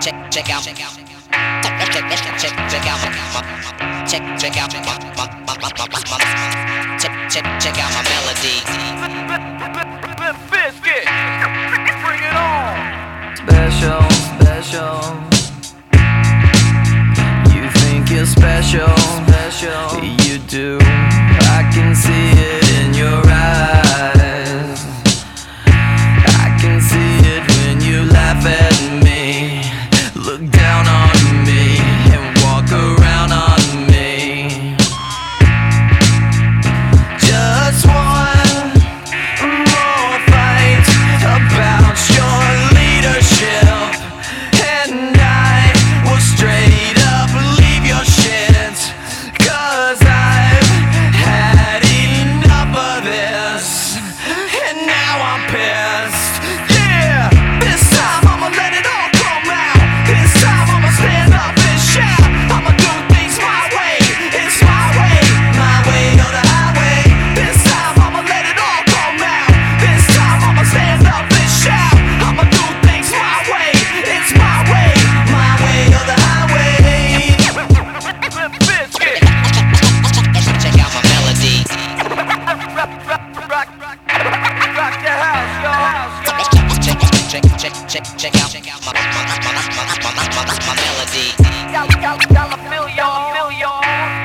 check out check out my melody. Biscuit, bring it on. Special. You think you're special. You do. I can see it in your eyes. I can see it when you laugh at me, look down on me, and walk around on me. Just one more fight about your leadership, and I will straight up leave your shit, 'cause I've had enough of this, and now I'm pissed. Yeah, this time I'ma let it all come out. This time I'ma stand up and shout. I'ma do things my way. It's my way or the highway. This time I'ma let it all come out. This time I'ma stand up and shout. I'ma do things my way. It's my way or the highway. Biscuit, Check out my melody. rock the house, yo. Check out my melody. Y'all feel y'all.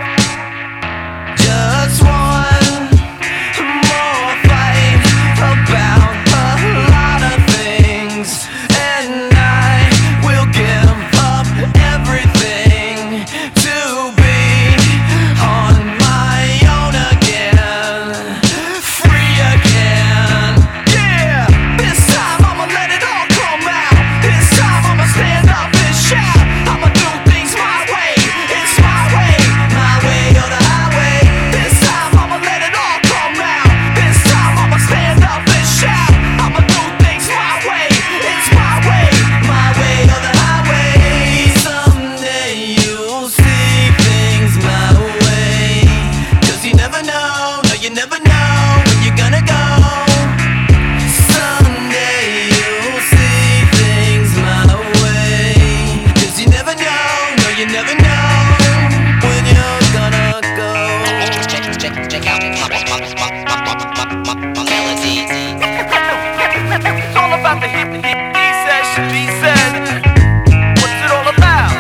Just one more fight about a lot of things, and I will give up everything to be on my own again, free again. Yeah, this time I'ma let it all come out. This time I'ma stand up and shout. I'ma do things my way. It's my way or the highway. This time I'ma let it all come out. This time I'ma stand up and shout. I'ma do things my way. It's my way or the highway. Someday you'll see things my way, 'cause you never know, no you never know when you're gonna go. Someday you'll see things my way, 'cause you never know, no you never know when you're gonna go. Check out my melody. It's all about the he said, she said. What's it all about?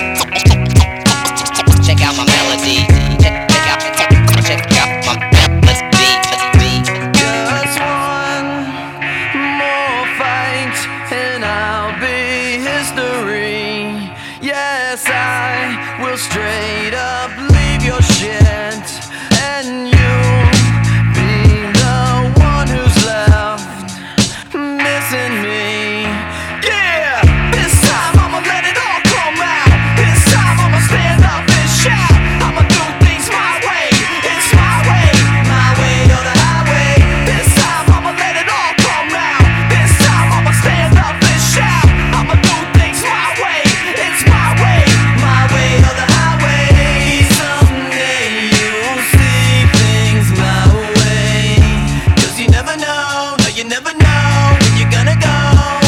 Check out my melody. Check out my melody. Just one more fight and I'll be history. Yes, I will straight up leave your shit, and you'll be the one who's left missing me. Yeah, this time I'ma let it all come out. This time I'ma stand up and shout. I'ma do things my way. It's my way or the highway. This time I'ma let it all come out. This time I'ma stand up and shout. I'ma do things my way. It's my way or the highway. Someday you'll see things my way, 'cause you never know, no you never know when you're gonna go.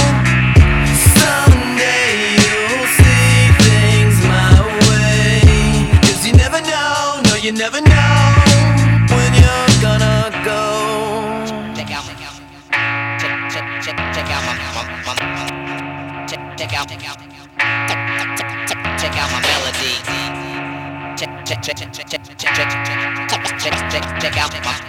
Someday you'll see things my way, 'cause you never know, no you never know when you're gonna go. Check out my melody. Check out